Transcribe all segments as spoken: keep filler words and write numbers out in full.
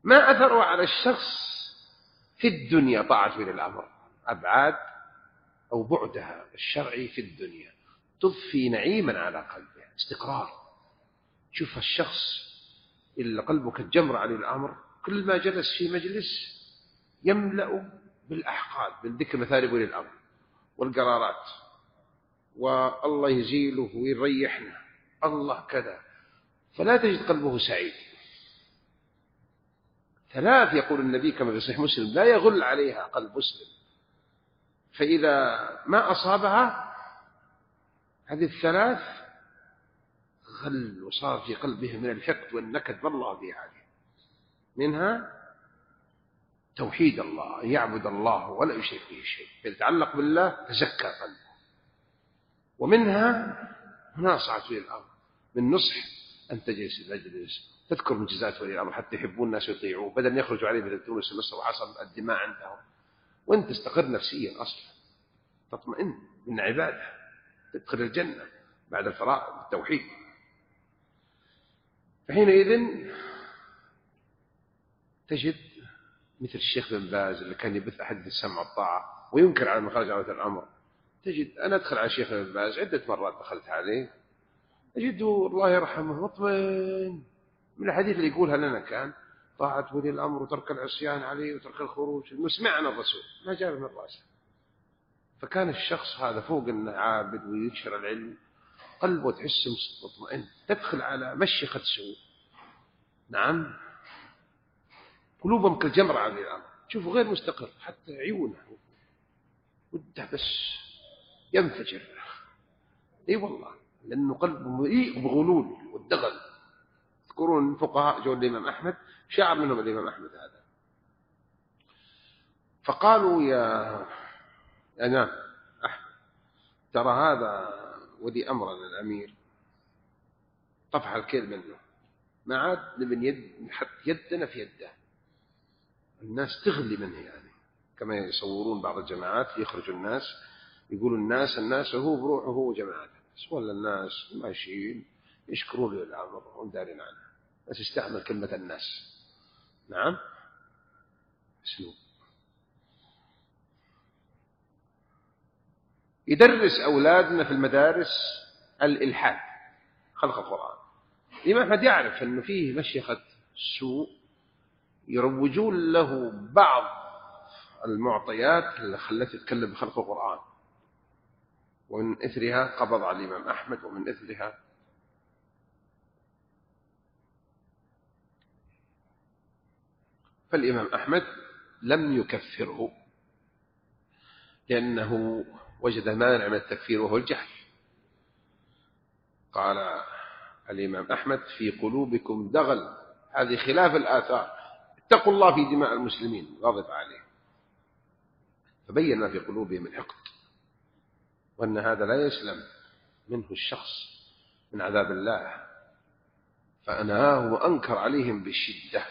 ما أثره على الشخص في الدنيا طاعة ولي الأمر، أبعاد أو بعدها الشرعي في الدنيا تضفي نعيما على قلبه، استقرار. شوف الشخص إلا قلبه كالجمر عليه الأمر، كل ما جلس في مجلس يملأ بالأحقاد، بالذكر مثال ولي الأمر والقرارات، والله يزيله ويريحنا، الله كذا، فلا تجد قلبه سعيد. ثلاث يقول النبي كما في صحيح مسلم لا يغل عليها قلب مسلم، فإذا ما أصابها هذه الثلاث غل وصار في قلبه من الحقد والنكد والله في حاله. منها توحيد الله، يعبد الله ولا يشرك به شيء، يتعلق بالله تزكى قلبه. ومنها مناصعة ولي الأمر، من نصح أن تجلس المجلس تذكر من جزاء ولي الأمر حتى يحبون الناس ويطيعوه، بدل أن يخرجوا عليه مثل تونس ومصر وحصل الدماء عندهم، وأنت تستقر نفسيا أصلا، تطمئن من عبادة، تدخل الجنة بعد الفراغ بالتوحيد. فحينئذ تجد مثل الشيخ بن باز اللي كان يبث أحاديث السمع والطاعة وينكر على من خرج عن الأمر، تجد أنا أدخل على الشيخ بن باز عدة مرات دخلت عليه أجده الله يرحمه مطمئن من الحديث اللي يقولها لنا، كان طاعة ولي الأمر وترك العصيان عليه وترك الخروج، نسمعنا الرسول ما جاب من رأسه. فكان الشخص هذا فوق أنه عابد وينشر العلم قلبه تحسه مطمئن، تدخل على مشيخة سوء، نعم قلوبهم كالجمر على الأمر، شوفوا غير مستقر، حتى عيونه وده بس ينفجر. اي والله، لأنه قلبه مليء بغلول والدغل. تذكرون الفقهاء جو الإمام أحمد، شعر منهم الإمام أحمد هذا، فقالوا يا أنا أحمد ترى هذا ودي أمرنا الأمير طفح الكيل منه، ما عاد نبن يد نحط يدنا في يده، الناس تغلي منه، يعني كما يصورون بعض الجماعات يخرجوا الناس يقولوا الناس الناس هو بروحه هو جماعته، ولا الناس ماشيين يشكرون له الأمر وندارين عنه، بس يستعمل كلمة الناس. نعم اسلوب يدرس أولادنا في المدارس الإلحاد خلق القرآن. الإمام أحمد يعرف أنه فيه مشيخة سوء يروجون له بعض المعطيات اللي خلته يتكلم بخلق القرآن، ومن إثرها قبض على الإمام أحمد، ومن إثرها فالإمام أحمد لم يكفره لأنه وجد مانع من التكفير وهو الجهل. قال الإمام أحمد في قلوبكم دغل، هذه خلاف الآثار، اتقوا الله في دماء المسلمين، غضب عليه، فبين ما في قلوبهم الحقد، وأن هذا لا يسلم منه الشخص من عذاب الله، فأنهاه وأنكر عليهم بالشدة.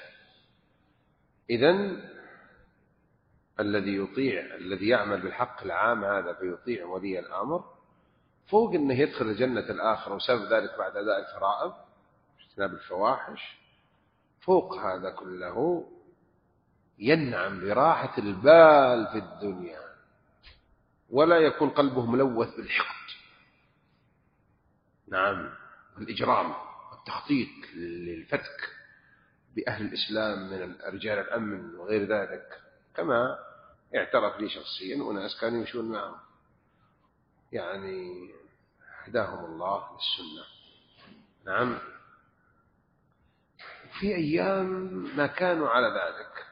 إذن الذي يطيع الذي يعمل بالحق العام هذا فيطيع ولي الأمر، فوق أنه يدخل الجنة الآخرة وسبب ذلك بعد ذلك فرائض اجتناب الفواحش، فوق هذا كله ينعم براحة البال في الدنيا، ولا يكون قلبه ملوث بالحقد، نعم الإجرام والتخطيط للفتك بأهل الإسلام من رجال الأمن وغير ذلك، كما اعترف لي شخصيا وناس كانوا يمشون معه، يعني هداهم الله للسنة. نعم في أيام ما كانوا على ذلك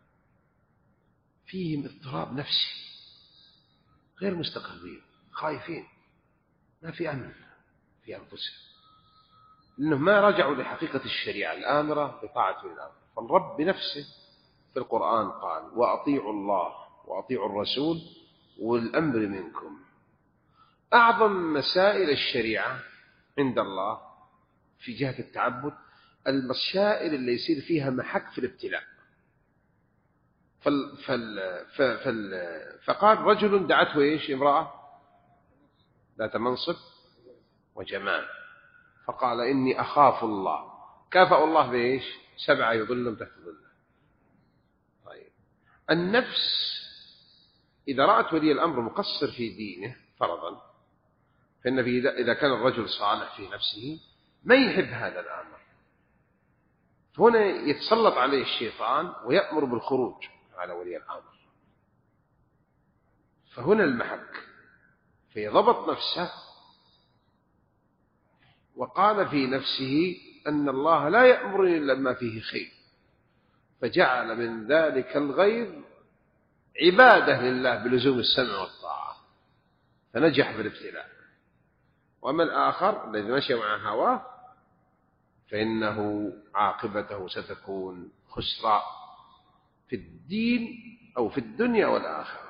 فيهم اضطراب نفسي، غير مستقرين، خايفين، ما في أمن في أنفسهم، لأنهم ما رجعوا لحقيقة الشريعة الآمرة بطاعة الأمر. فالرب بنفسه في القرآن قال وأطيعوا الله وأطيعوا الرسول والأمر منكم. أعظم مسائل الشريعة عند الله في جهة التعبد المسائل اللي يصير فيها محك في الابتلاء. فال فال فال فقال رجل دعته إيش امرأة ذات منصب وجمال، فقال إني أخاف الله، كافأ الله بإيش سبعة يظلهم تحت ظله، النفس إذا رأت ولي الأمر مقصر في دينه فرضا، فإن في إذا كان الرجل صالح في نفسه ما يحب هذا الأمر، هنا يتسلط عليه الشيطان ويأمر بالخروج على ولي الأمر. فهنا المحك، فيضبط نفسه وقال في نفسه أن الله لا يأمرني إلا ما فيه خير، فجعل من ذلك الغيظ عبادة لله بلزوم السمع والطاعة، فنجح في الابتلاء. وأما الآخر الذي مشى مع هواه فإنه عاقبته ستكون خسران في الدين أو في الدنيا والآخرة.